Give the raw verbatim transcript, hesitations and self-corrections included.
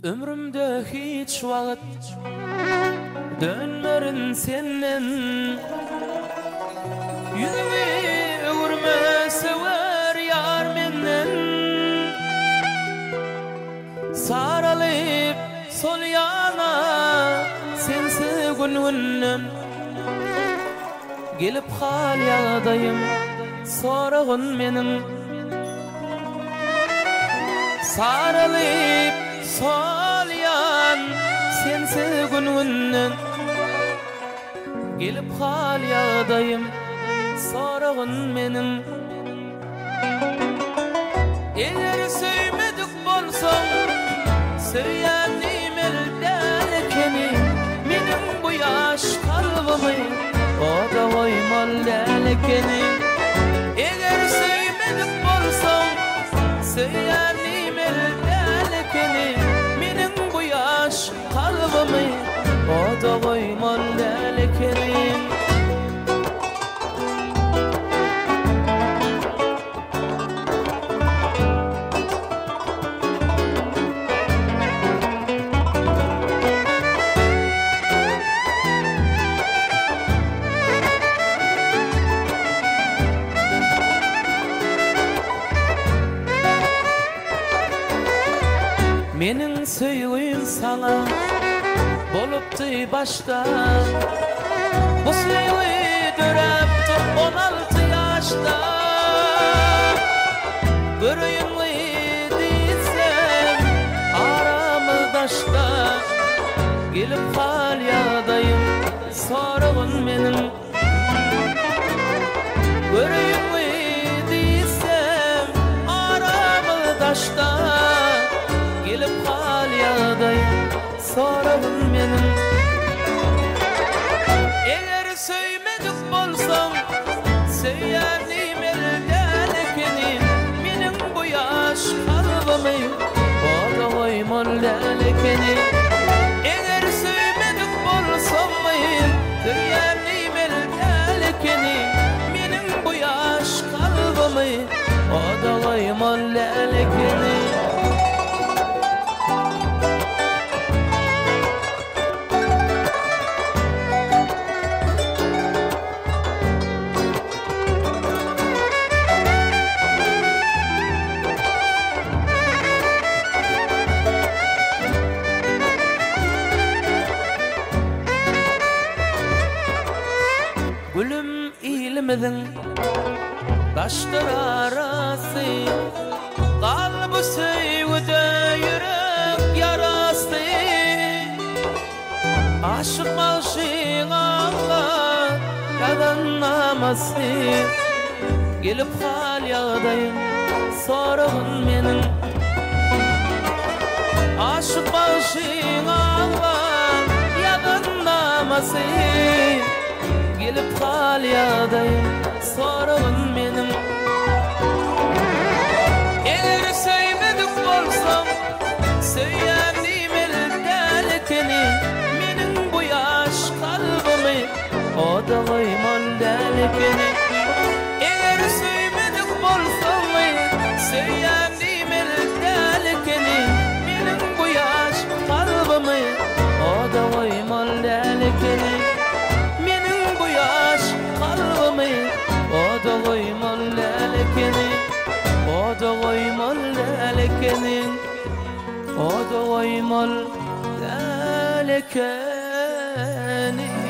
Ömrümde hiç vakit dönmerin senden. Yüzüme vurma sever yar menden. Saralıp sol yana sensiz gününden. Gelip hal yağdayım sorağın menin. Saralıp sol yan sensiz gününden. Gelip hal yağdayım sorağın menin. Eğer söymedik bolsam söylenim elden ekeni. Menin bu yaş kalbimi o da koymal lekeni. Eğer söymedik bolsam söylenim elden ekeni. Menin bu yaş kalbimi o da koymal lekeni. Menin söýgüm sana bolupdy başta. Bu söýgü dörepdi on alty ýaşda. Görüýünli diýsem aramyzdaşda. Gelip hal ýagdaýym soragyn menin. Görüýünli diýsem aramyzdaşda. Gelip hal yağdayım sorağın menin. Eğer söymedik bolsam söylenim elden ekeni. Menin bu yaş kalbimi o da koymal lekeni. Eğer söymedik bolsam söylenim elden ekeni. Menin bu yaş kalbimi o da koymal lekeni. Gülüm ilmidin taşlar arası. Kalbu söýgüde yürek yarası. Aşık malşyň Allah yalanlamasy. Gelip hal ýagdaýym soragyn menin. Aşık malşyň Allah yalanlamasy. Gelip hal ýagdaýym soragyn menin. Eger söýmedik bolsam söýlenim elden ekeni. Menin bu yaş kalbimi o da koymal lekeni. Eger söýmedik bolsam söýlenim elden ekeni. Menin bu yaş kalbimi o da koymal lekeni. O da koymal lekeni. O da koymal lekeni. O da koymal lekeni.